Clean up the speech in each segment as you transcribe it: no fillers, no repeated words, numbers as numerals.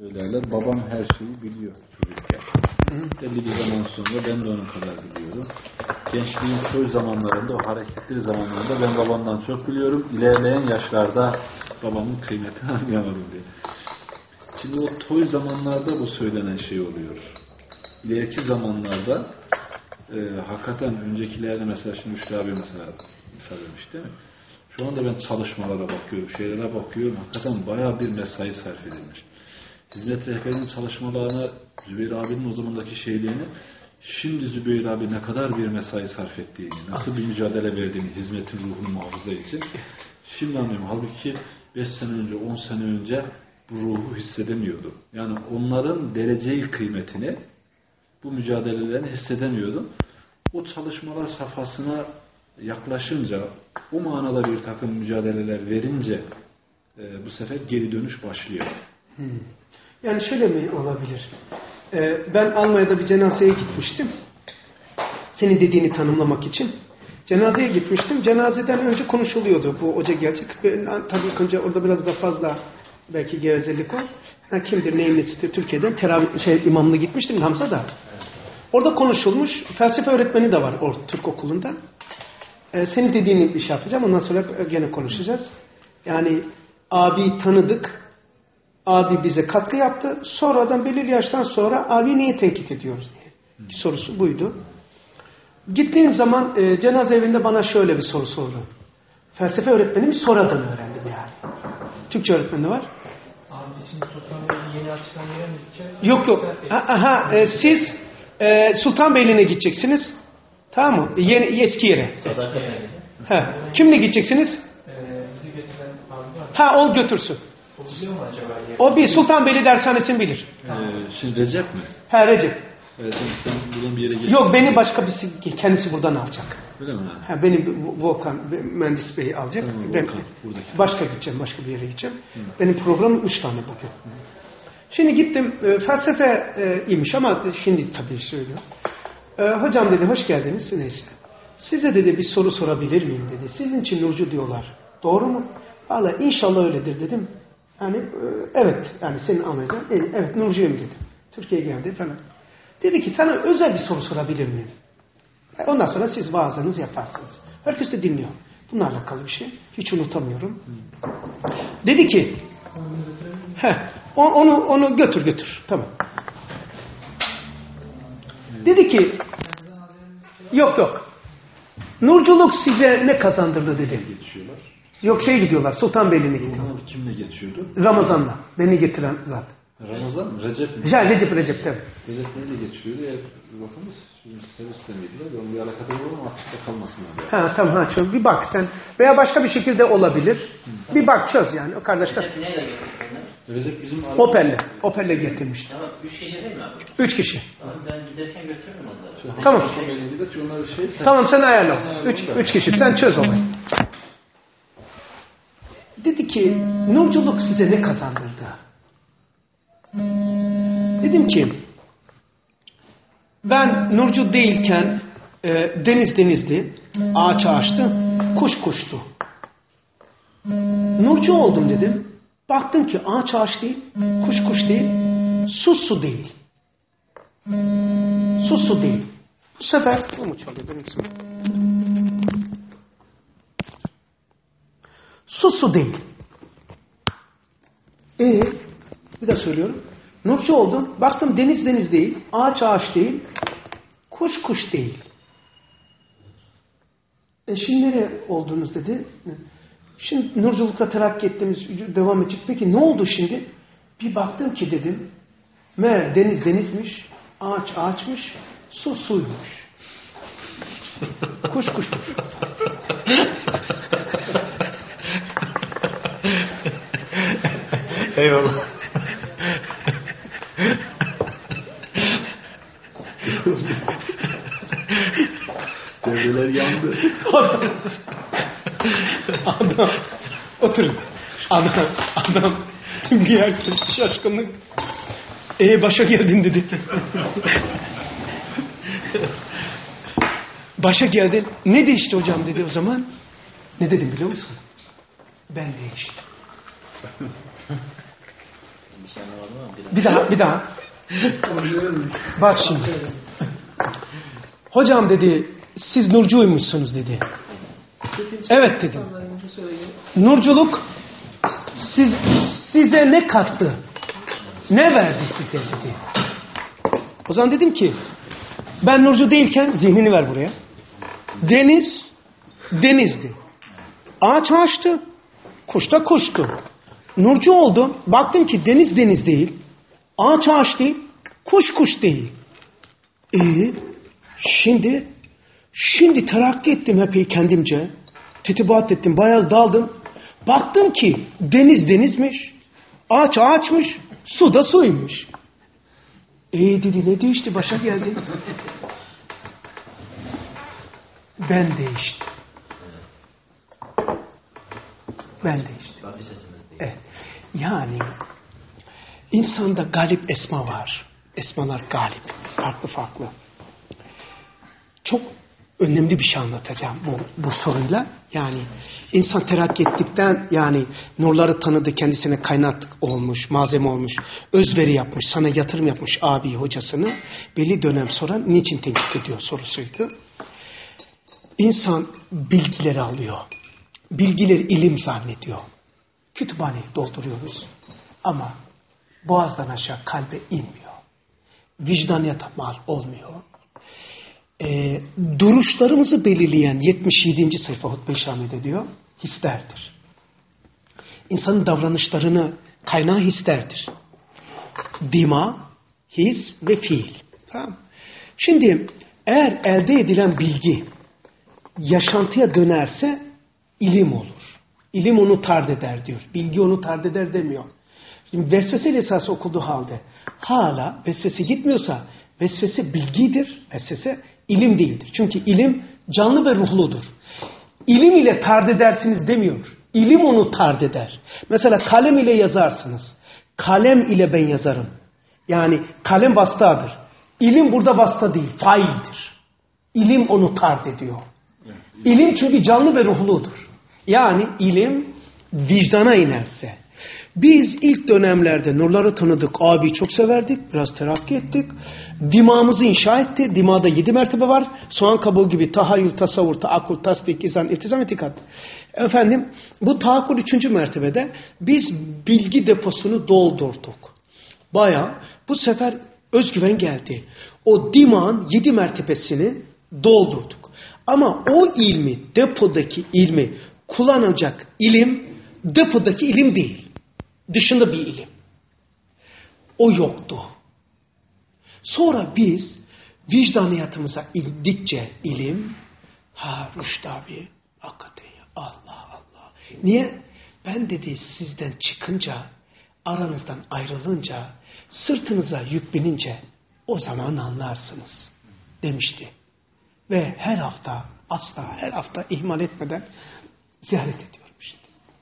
Söylerler, babam her şeyi biliyor çocukken. Belli bir zaman sonra ben de onun kadar biliyorum. Gençliğin köy zamanlarında, o hareketli zamanlarında ben babamdan çok biliyorum. İlerleyen yaşlarda babamın kıymetini anlayamadım diye. Şimdi o toy zamanlarda bu söylenen şey oluyor. İleriki zamanlarda hakikaten öncekilerde mesela şimdi Müşri abi mesela misal vermiş değil mi? Şu anda ben çalışmalara bakıyorum, şeylere bakıyorum. Hakikaten bayağı bir mesai sarf edilmiş. Hizmet rehberinin çalışmalarına, Zübeyir abinin o zamandaki şeylerini, şimdi Zübeyir abi ne kadar bir mesai sarf ettiğini, nasıl bir mücadele verdiğini, hizmetin ruhunu muhafaza için şimdi anlıyorum. Halbuki 5 sene önce, 10 sene önce bu ruhu hissedemiyordu. Yani onların dereceyi kıymetini, bu mücadelelerini hissedemiyordu. O çalışmalar safhasına yaklaşınca, o manada bir takım mücadeleler verince bu sefer geri dönüş başlıyor. Yani şöyle mi olabilir? Ben Almanya'da bir cenazeye gitmiştim. Senin dediğini tanımlamak için. Cenazeye gitmiştim. Cenazeden önce konuşuluyordu. Bu hoca gelecek. Tabii önce orada biraz da fazla belki gevezelik var. Kimdir, neyin nesidir Türkiye'den imamlığı gitmiştim Hamza'da. Orada konuşulmuş. Felsefe öğretmeni de var o Türk okulunda. Senin dediğini bir şey yapacağım. Ondan sonra gene konuşacağız. Yani abi tanıdık. Abi bize katkı yaptı. Sonradan belirli yaştan sonra abi niye tenkit ediyoruz diye. Sorusu buydu. Gittiğim zaman cenaze evinde bana şöyle bir soru sordu. Felsefe öğretmenimi sonradan öğrendim yani. Türkçe öğretmeni var. Abi şimdi Sultanbeyli yeni açılan yere mi gideceğiz? Yok. Siz Sultanbeyli'ne gideceksiniz. Tamam mı? Eski yere. Kimle gideceksiniz? Bizi götüren abi var. O götürsün. O biliyor mu acaba? O bir Sultanbeyli dershanesini bilir. Şimdi Recep mi? Recep. Sen buradan bir yere geçtin. Yok, beni başka birisi, kendisi buradan alacak. Öyle mi? Beni Volkan mühendis bey alacak. Tamam, Ben başka gideceğim, başka bir yere gideceğim. Benim programım 3 tane bugün. Şimdi gittim, felsefe imiş ama şimdi tabii söylüyor. Hocam dedi, hoş geldiniz. Neyse. Size dedi bir soru sorabilir miyim dedi. Sizin için Nurcu diyorlar. Doğru mu? Vallahi inşallah öyledir dedim. Yani evet, yani senin anlayacağın. Evet, Nurcu'yum dedim. Türkiye'ye geldi falan. Dedi ki sana özel bir soru sorabilir miyim? Ondan sonra siz vaazınızı yaparsınız. Herkes de dinliyor. Bununla alakalı bir şey. Hiç unutamıyorum. Dedi ki onu götür. Tamam. Dedi ki yok. Nurculuk size ne kazandırdı dedi. Geçiyorlar. Yok gidiyorlar. Sultanbeyli'ne gidiyorlar. Kimle geçiyordu? Ramazan'la. Beni getiren zat. Ramazan mı? Recep mi? Recep tabii. Recep neyle geçiyordu? Bakınız. Serviste miydiler? Onun bir alakadar olur mu? Açıkta kalmasınlar. Yani. Tamam. Çöz. Bir bak sen. Veya başka bir şekilde olabilir. Bir bak çöz yani. O kardeşler. Recep neyle getirsinler? Recep bizim... Opel'le getirmişti. Tamam, 3 kişi değil mi abi? 3 kişi. Tamam, ben giderken götürürüm onları. Tamam. Tamam, sen ayarla. 3 kişi. Sen çöz olayı. Dedi ki, nurculuk size ne kazandırdı? Dedim ki, ben nurcu değilken deniz denizdi, ağaç ağaçtı, kuş kuştu. Nurcu oldum dedim. Baktım ki ağaç ağaç değil, kuş kuş değil, su değil. Su değil. Bu sefer bu mu çalıyor benim için? Su değil. Bir daha söylüyorum. Nurcu oldum. Baktım deniz değil, ağaç ağaç değil, kuş kuş değil. Şimdi nereye oldunuz dedi. Şimdi nurculukla terakki ettiğimiz devam edecek. Peki ne oldu şimdi? Bir baktım ki dedim. Meğer deniz denizmiş, ağaç ağaçmış, su suymuş. Kuş kuşmuş. Eyvallah. Devreler yandı. Adam oturun. Adam bir herkes şaşkınlık. Başa geldin dedi. Başa geldin. Ne değişti hocam dedi o zaman. Ne dedim biliyor musun? Ben değiştim. Bir şey anlamadım ama Bir daha. Bak şimdi. Hocam dedi, siz nurcuymuşsunuz dedi. Evet dedim. Nurculuk size ne kattı? Ne verdi size dedi. O zaman dedim ki, ben nurcu değilken zihnini ver buraya. Deniz, denizdi. Ağaç ağaçtı. Kuş da kuştu. Nurcu oldum. Baktım ki deniz deniz değil. Ağaç ağaç değil. Kuş kuş değil. Şimdi terakki ettim epey kendimce. Tetibat ettim. Bayağı daldım. Baktım ki deniz denizmiş. Ağaç ağaçmış. Su da suymuş. Dedi ne değişti? Başa geldi. Ben değiştim. Evet. Yani insanda galip esma var. Esmalar galip. Farklı farklı. Çok önemli bir şey anlatacağım bu soruyla. Yani insan terakki ettikten yani nurları tanıdı, kendisine kaynak olmuş, malzeme olmuş, özveri yapmış, sana yatırım yapmış abi hocasını belli dönem sonra niçin tenkit ediyor sorusuydu. İnsan bilgileri alıyor. Bilgileri ilim zannediyor. Kütüphaneyi dolduruyoruz. Ama boğazdan aşağı kalbe inmiyor. Vicdaniyata mal olmuyor. Duruşlarımızı belirleyen 77. sayfa Hutbe-i Şami'de diyor, hislerdir. İnsanın davranışlarını kaynağı hislerdir. Dima, his ve fiil. Tamam. Şimdi eğer elde edilen bilgi yaşantıya dönerse ilim olur. İlim onu tard eder diyor. Bilgi onu tard eder demiyor. Şimdi vesvese esası okunduğu halde hala vesvese gitmiyorsa vesvese bilgidir. Vesvese ilim değildir. Çünkü ilim canlı ve ruhludur. İlim ile tard edersiniz demiyor. İlim onu tard eder. Mesela kalem ile yazarsınız. Kalem ile ben yazarım. Yani kalem vasıtadır. İlim burada vasıta değil, faildir. İlim onu tard ediyor. İlim çünkü canlı ve ruhludur. Yani ilim vicdana inerse. Biz ilk dönemlerde nurları tanıdık, abi çok severdik, biraz terakki ettik. Dimağımızı inşa etti. Dimağda 7 mertebe var. Soğan kabuğu gibi tahayyül, tasavvur, taakkul, tasdik, izan, iltizam, itikat. Efendim bu taakkul 3. mertebede biz bilgi deposunu doldurduk. Bayağı bu sefer özgüven geldi. O dimağın 7 mertebesini doldurduk. Ama o ilmi, depodaki ilmi kullanacak ilim, depodaki ilim değil. Dışında bir ilim. O yoktu. Sonra biz vicdaniyatımıza indikçe ilim, Rüştü abi, hakikaten ya, Allah Allah. Niye? Ben dedi sizden çıkınca, aranızdan ayrılınca, sırtınıza yük binince o zaman anlarsınız demişti. Ve her hafta, asla her hafta ihmal etmeden ziyaret ediyorum işte.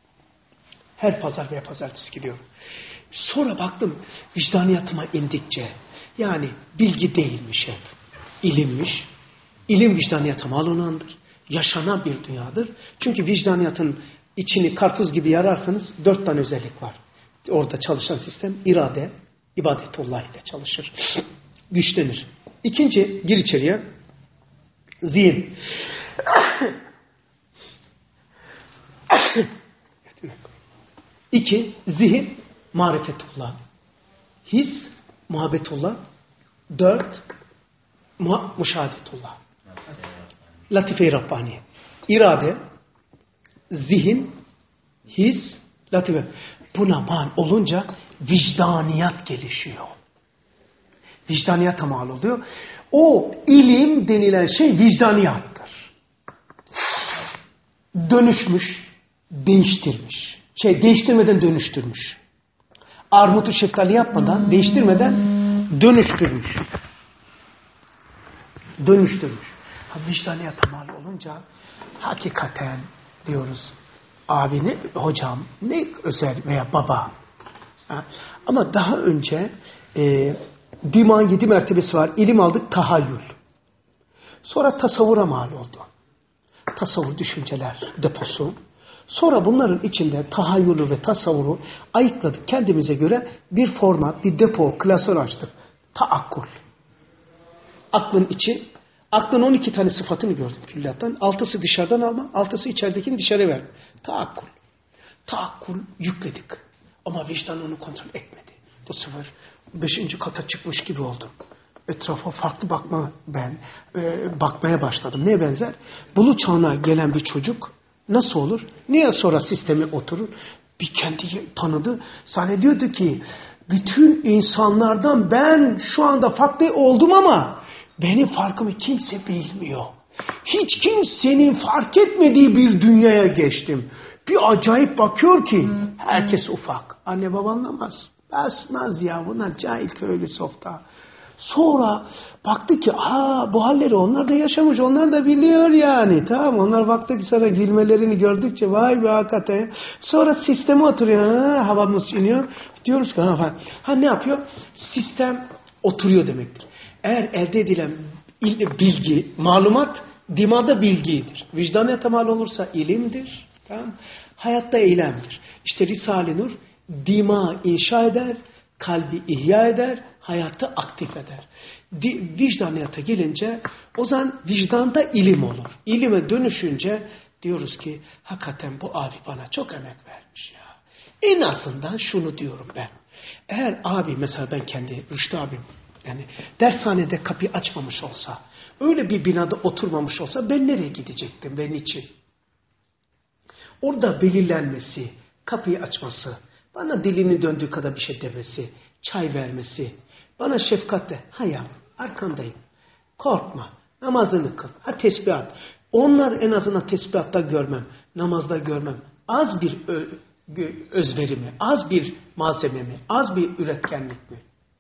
Her pazar veya pazartesi gidiyorum. Sonra baktım vicdaniyatıma indikçe, yani bilgi değilmiş hep, ilimmiş. İlim vicdaniyata mal olandır. Yaşanan bir dünyadır. Çünkü vicdaniyatın içini karpuz gibi yararsanız 4 tane özellik var. Orada çalışan sistem irade, ibadetullah ile çalışır. Güçlenir. İkinci, gir içeriye. Zihin. İki, zihin, marifetullah. His, muhabbetullah. 4, müşahadetullah. Latife-i Rabbani. İrade, zihin, his, latife. Buna mal olunca vicdaniyat gelişiyor. Vicdaniyata mal oluyor. O ilim denilen şey vicdaniyattır. Dönüşmüş, değiştirmiş. Değiştirmeden dönüştürmüş. Armutu şeftali yapmadan, değiştirmeden dönüştürmüş. Dönüştürmüş. Vicdaniyata mal olunca hakikaten diyoruz abi ne hocam, ne özel veya baba. Ama daha önce dimağın 7 mertebesi var. İlim aldık, tahayyül. Sonra tasavvura mal oldu. Tasavvur düşünceler deposu. Sonra bunların içinde tahayyülü ve tasavvuru ayıkladık. Kendimize göre bir format, bir depo, klasör açtık. Taakkul. Aklın içi, aklın 12 tane sıfatını gördüm külliyattan. 6'sı dışarıdan alma, 6'sı içeridekini dışarı verme. Taakkul. Taakkul yükledik. Ama vicdan onu kontrol etmedi. Bu sefer 5. kata çıkmış gibi oldum. Etrafa farklı bakmaya başladım. Neye benzer? Bulu çağına gelen bir çocuk nasıl olur? Niye sonra sistemi oturur? Bir kendi tanıdı. Zannediyordu ki bütün insanlardan ben şu anda farklı oldum ama benim farkımı kimse bilmiyor. Hiç kimsenin fark etmediği bir dünyaya geçtim. Bir acayip bakıyor ki herkes ufak. Anne baba anlamaz. Basmaz ya, bunlar cahil köylü softa. Sonra baktı ki bu halleri onlar da yaşamış, onlar da biliyor yani. Tamam, onlar baktı ki sana gülmelerini gördükçe vay be hakikaten. Sonra sisteme oturuyor. Havamız iniyor. Diyoruz ki ne yapıyor? Sistem oturuyor demektir. Eğer elde edilen bilgi, malumat dimada bilgidir. Vicdana temal olursa ilimdir. Tamam. Hayatta eylemdir. İşte Risale-i Nur dima inşa eder, kalbi ihya eder, hayatı aktif eder. Vicdaniyata gelince o zaman vicdanda ilim olur. İlime dönüşünce diyoruz ki hakikaten bu abi bana çok emek vermiş ya. En azından şunu diyorum ben. Eğer abi mesela ben kendi Rüştü abim yani dershanede kapıyı açmamış olsa, öyle bir binada oturmamış olsa ben nereye gidecektim ve niçin? Orada belirlenmesi, kapıyı açması, bana dilini döndüğü kadar bir şey demesi, çay vermesi, bana şefkatle, hayır arkandayım, korkma, namazını kıl, tesbihat. Onlar en azından tesbihatta görmem, namazda görmem. Az bir özverimi, az bir malzeme mi, az bir üretkenlik mi?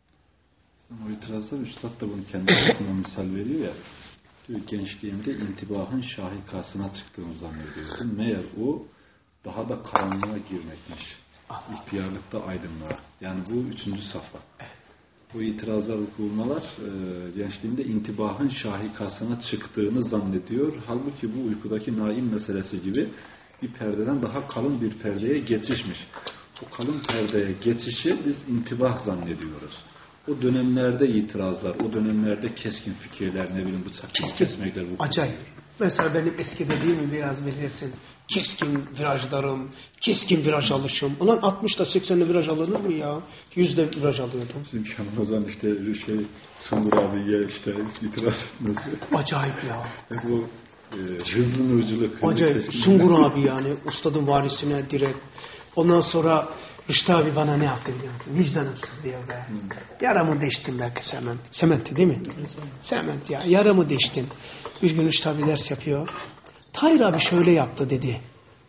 O itirazda Üstad da bunu kendi hayatından misal veriyor ya. Diyor, gençliğimde intibahın şahikasına çıktığını zannediyordum. Meğer o daha da karanlığa girmekmiş. İhtiyarlıkta aydınlığa. Yani bu 3. safha. Bu itirazlar, okumalar gençliğimde intibahın şahikasına çıktığını zannediyor. Halbuki bu uykudaki naim meselesi gibi bir perdeden daha kalın bir perdeye geçişmiş. O kalın perdeye geçişi biz intibah zannediyoruz. O dönemlerde itirazlar, o dönemlerde keskin fikirler, ne bileyim bıçak kesmekler. Acayip. Mesela benim eski dediğimi biraz bilirsin. Keskin virajlarım, keskin viraj alışım. Ulan 60'da 80'de viraj alınır mı ya? 100'de viraj alıyordum. Bizim Şanımızdan işte Sungur abiye işte itiraz etmesi. Acayip ya. Bu hızlı nurculuk. Acayip. Sungur abi yani. Ustadın varisine direkt. Ondan sonra Rüştü abi bana ne yaptı biliyor musun? Vicdanımsız diyor be. Yaramı deştim belki Sement. Sement'ti değil mi? Sement ya. Yaramı deştim. Bir gün Rüştü abi ders yapıyor. Tahir abi şöyle yaptı dedi.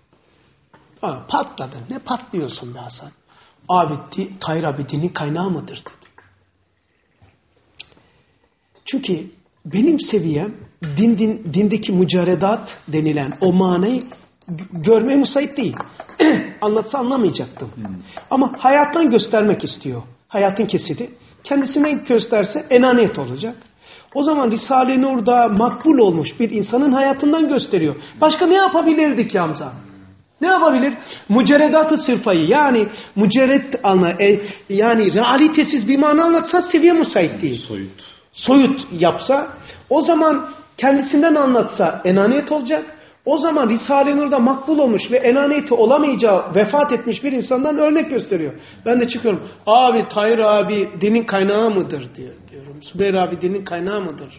Patladı. Ne patlıyorsun be Hasan? Abi Tahir abi dinin kaynağı mıdır dedi. Çünkü benim seviyem dindeki mücerredat denilen o manayı görmeye müsait değil. Anlatsa anlamayacaktım. Ama hayattan göstermek istiyor. Hayatın kesidi. Kendisinden gösterse enaniyet olacak. O zaman Risale-i Nur'da makbul olmuş bir insanın hayatından gösteriyor. Başka ne yapabilirdik Hamza? Ne yapabilir? Mücerredat-ı sırfayı yani mücerred yani realitesiz bir mana anlatsa seviye müsait değil. Soyut yapsa o zaman kendisinden anlatsa enaniyet olacak. O zaman Risale-i Nur'da makbul olmuş ve enaniyeti olamayacağı vefat etmiş bir insandan örnek gösteriyor. Ben de çıkıyorum. Abi Tahir abi dinin kaynağı mıdır diyorum. Sübeyr abi dinin kaynağı mıdır?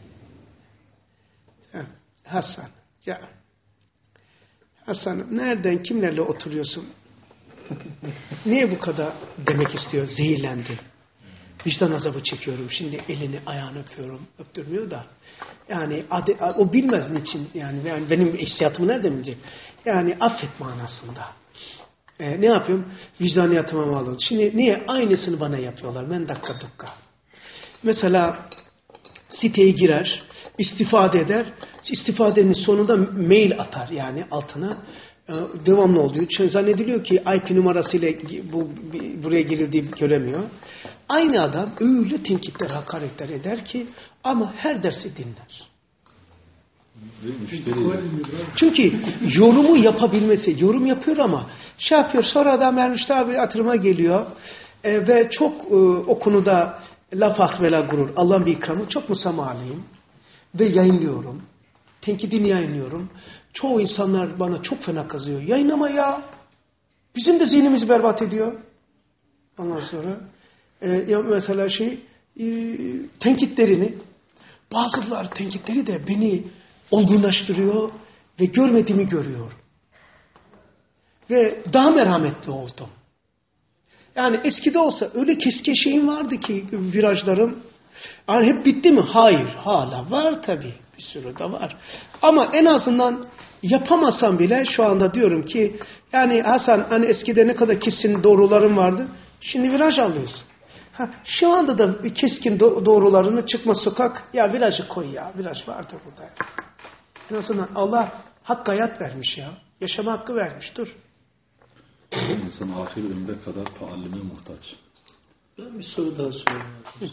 Hasan. Ya Hasan nereden kimlerle oturuyorsun? Niye bu kadar demek istiyor? Zehirlendin. Vicdan azabı çekiyorum. Şimdi elini ayağını öpüyorum. Öptürmüyor da. Yani o bilmez niçin. Yani benim hissiyatımı nereden bilecek? Yani affet manasında. Ne yapıyorum? Vicdaniyatıma bağlı. Şimdi niye? Aynısını bana yapıyorlar. Ben dakika. Mesela siteye girer. İstifade eder. İstifadenin sonunda mail atar yani altına. Devamlı oluyor. Çünkü zannediliyor ki IP numarasıyla buraya girildiği göremiyor. Aynı adam öyle tenkitler, hakaretler eder ki ama her dersi dinler. Çünkü yorumu yapabilmesi, yorum yapıyor ama şey yapıyor, sonra da Mevlüt abi hatırıma geliyor ve çok o konuda la fakr ve la gurur, Allah'ın bir ikramı, çok müsamahayım ve yayınlıyorum. Tenkidini yayınlıyorum. Çoğu insanlar bana çok fena kızıyor. Yayınlama ya. Bizim de zihnimizi berbat ediyor. Ondan sonra ya mesela tenkitlerini, bazılar tenkitleri de beni olgunlaştırıyor ve görmediğimi görüyor. Ve daha merhametli oldum. Yani eskide olsa öyle keskin şeyim vardı ki virajlarım. Yani hep bitti mi? Hayır. Hala var tabii. Bir sürü de var. Ama en azından yapamasam bile şu anda diyorum ki yani Hasan hani eskide ne kadar kesin doğrularım vardı. Şimdi viraj alıyorsun. Şu anda da bir keskin doğrularını çıkma sokak. Ya virajı koy ya. Viraj vardır burada. En azından Allah hak hayat vermiş ya. Yaşama hakkı vermiş. Dur. İnsan ahir ömre kadar taallime muhtaç. Ben bir soru daha sorayım.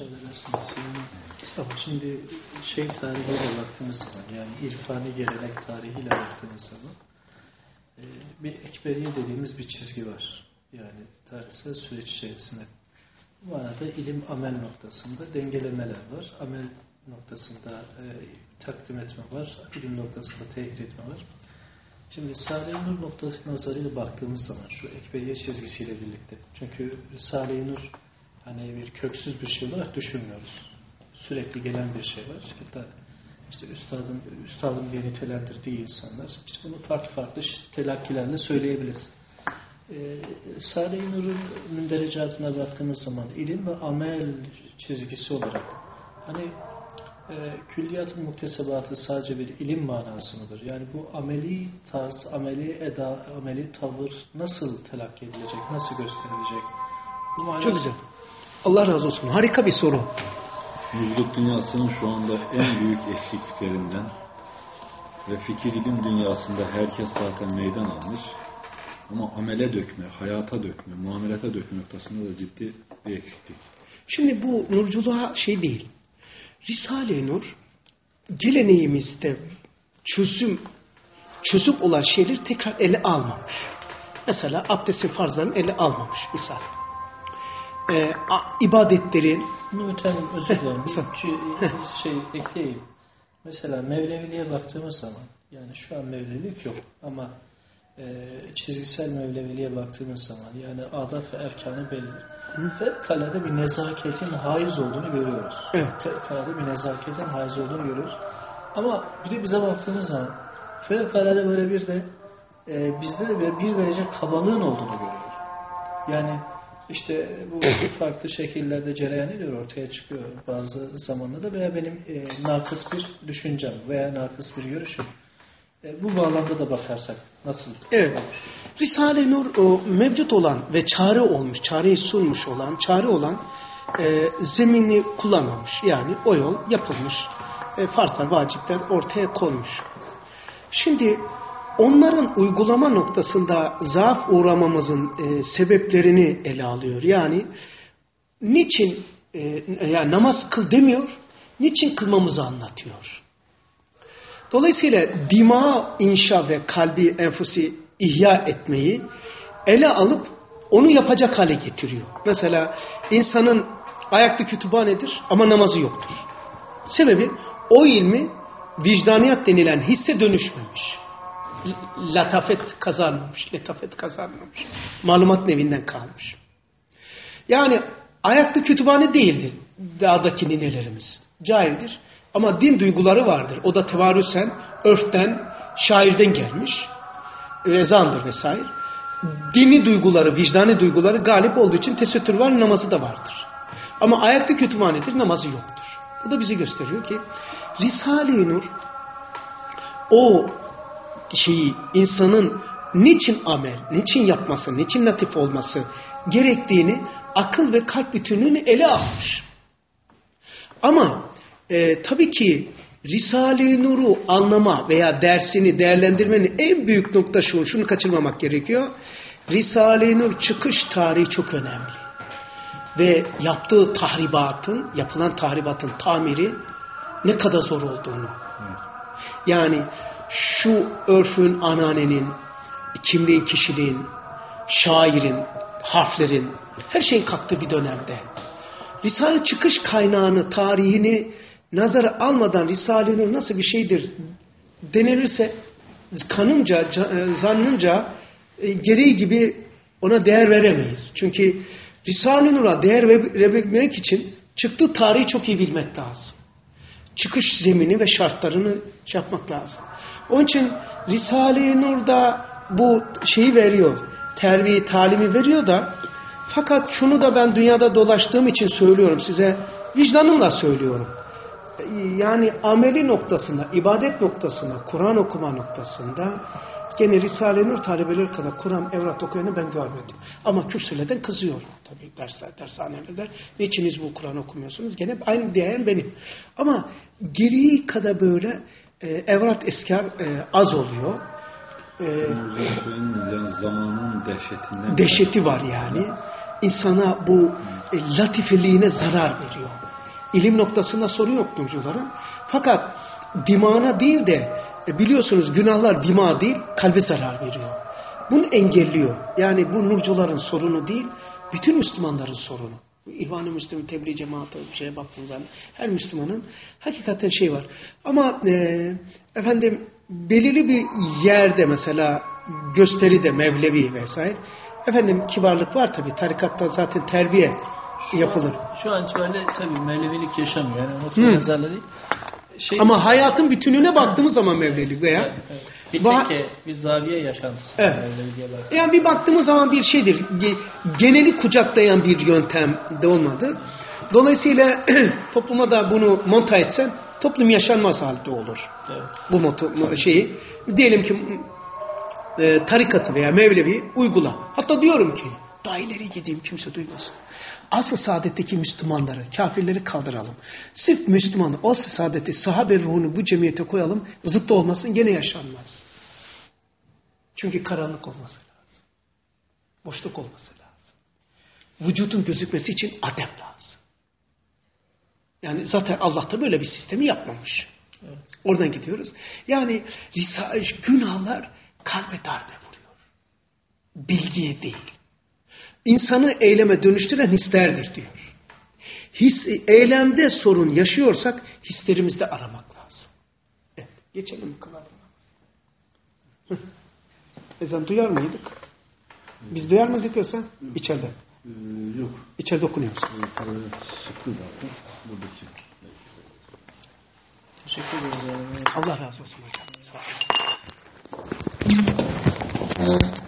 Şimdi tarihiyle baktığımız zaman, yani irfani gelenek tarihiyle baktığımız zaman bir ekberiye dediğimiz bir çizgi var. Yani tarihsel süreç içerisinde. Bu arada ilim amel noktasında dengelemeler var. Amel noktasında takdim etme var. İlim noktasında tehir etme var. Şimdi Risale-i Nur noktası nazarıyla baktığımız zaman şu ekberiye çizgisiyle birlikte. Çünkü Risale-i Nur hani bir köksüz bir şey olarak düşünmüyoruz. Sürekli gelen bir şey var. Hatta işte üstadın diye nitelendirdiği insanlar işte bunu farklı telakkilerle söyleyebiliriz. Risale-i Nur'un münderecatına baktığımız zaman ilim ve amel çizgisi olarak hani külliyat-ı muktesebatı sadece bir ilim manası mıdır? Yani bu ameli tarz, ameli eda, ameli tavır nasıl telakki edilecek, nasıl gösterilecek? Çok güzel. Allah razı olsun. Harika bir soru. Mevcut dünyasının şu anda en büyük eksikliklerinden ve fikir ilim dünyasında herkes zaten meydan almış. Ama amele dökme, hayata dökme, muamelete dökme noktasında da ciddi bir eksiklik. Şimdi bu nurculuğa değil. Risale-i Nur geleneğimizde çözüm olan şeyleri tekrar ele almamış. Mesela abdestin farzlarını ele almamış misal. İbadetlerin Mütenim özür dilerim. Ekleyeyim. Mesela Mevleviliğe baktığımız zaman yani şu an Mevlevilik yok ama çizgisel Mevleviliğe baktığımız zaman yani adab ve erkanı bellidir. Fevkalade bir nezaketin haiz olduğunu görüyoruz. Evet. Fevkalade bir nezaketin haiz olduğunu görüyoruz. Ama bir de bize baktığımız zaman fevkalade böyle bir de bizde de bir derece kabalığın olduğunu görüyoruz. Yani işte bu farklı şekillerde cereyan ediyor, ortaya çıkıyor bazı zamanlarda veya benim nakıs bir düşüncem veya nakıs bir görüşüm. Bu bağlamda da bakarsak nasıl? Evet. Risale-i Nur mevcut olan ve çareyi sunmuş olan, çare olan zemini kullanmamış. Yani o yol yapılmış. Farzlar, vacipler ortaya konmuş. Şimdi onların uygulama noktasında zaaf uğramamızın sebeplerini ele alıyor. Yani niçin yani namaz kıl demiyor, niçin kılmamızı anlatıyor. Dolayısıyla dima inşa ve kalbi enfusi ihya etmeyi ele alıp onu yapacak hale getiriyor. Mesela insanın ayakta kütüphanedir ama namazı yoktur. Sebebi o ilmi vicdaniyat denilen hisse dönüşmemiş. Letafet kazanmamış. Malumat nevinden kalmış. Yani ayakta kütüphane değildir dağdaki ninelerimiz. Cahildir. Ama din duyguları vardır. O da tevarüsen, örften, şairden gelmiş. Ezandır vesaire. Dini duyguları, vicdani duyguları galip olduğu için tesettür var, namazı da vardır. Ama ayakta kütüphanedir, namazı yoktur. Bu da bizi gösteriyor ki Risale-i Nur o insanın niçin amel, niçin yapması, niçin latif olması gerektiğini akıl ve kalp bütünlüğünü ele almış. Ama tabii ki Risale-i Nur'u anlama veya dersini değerlendirmenin en büyük nokta şunu kaçırmamak gerekiyor. Risale-i Nur çıkış tarihi çok önemli. Ve yapılan tahribatın tamiri ne kadar zor olduğunu. Yani şu örfün, ananenin, kimliğin, kişiliğin, şairin, harflerin, her şeyin kalktığı bir dönemde. Risale çıkış kaynağını, tarihini nazara almadan Risale-i Nur nasıl bir şeydir denilirse kanımca, zannınca gereği gibi ona değer veremeyiz. Çünkü Risale-i Nur'a değer verebilmek için çıktığı tarihi çok iyi bilmek lazım. Çıkış zemini ve şartlarını yapmak lazım. Onun için Risale-i Nur'da bu şeyi veriyor, terbiye, talimi veriyor da fakat şunu da ben dünyada dolaştığım için söylüyorum size, vicdanımla söylüyorum. Yani ameli noktasında, ibadet noktasında, Kur'an okuma noktasında gene Risale-i Nur talebeleri kadar Kur'an evrat okuyanı ben görmedim. Ama kürsülerden kızıyorum tabii dershanelerde. Niçiniz bu Kur'an okumuyorsunuz? Gene aynı diyen benim. Ama geriği kadar böyle evrat eskar az oluyor. Yani zamanın dehşetinden. Dehşeti var yani. İnsana bu latifeliğine zarar veriyor. İlim noktasında sorun yok nurcuların. Fakat dimağına değil de biliyorsunuz günahlar dimağa değil kalbe zarar veriyor. Bunu engelliyor. Yani bu nurcuların sorunu değil, bütün Müslümanların sorunu. İhvan-ı Müslüman, tebliğ cemaati bir şeye baktığınız zaman her Müslümanın hakikaten şey var. Ama efendim belirli bir yerde mesela gösteride Mevlevi vesaire efendim kibarlık var tabii. Tarikatta zaten terbiye yapılır. Şu an itibariyle tabii Mevlevilik yaşamıyor. Yani nokta nazarları değil. Ama hayatın bütününe baktığımız zaman Mevlevilik veya bir tekke, bir zaviye yaşantısı. Evet. Yani bir baktığımız zaman bir şeydir. Geneli kucaklayan bir yöntem de olmadı. Dolayısıyla topluma da bunu monta etsen toplum yaşanmaz halde olur. Evet. Bu şeyi. Diyelim ki tarikatı veya Mevlevi uygula. Hatta diyorum ki daha ileri gideyim kimse duymasın. Asıl saadetteki Müslümanları, kafirleri kaldıralım. Sırf Müslümanı, o saadeti, sahabe ruhunu bu cemiyete koyalım. Zıttı olmasın, gene yaşanmaz. Çünkü karanlık olması lazım. Boşluk olması lazım. Vücudun gözükmesi için adem lazım. Yani zaten Allah da böyle bir sistemi yapmamış. Evet. Oradan gidiyoruz. Yani günahlar kalbe darbe vuruyor. Bilgiye değil. İnsanı eyleme dönüştüren hislerdir diyor. Eylemde sorun yaşıyorsak hislerimizde aramak lazım. Evet, geçelim kılalım. Ezan duyar mıydık? Biz duyar mıydık yoksa? İçeride. Yok. İçeride okunuyoruz. Çıktı zaten. Buradaki. Teşekkür ederiz. Allah razı olsun hocam. Sağ olun.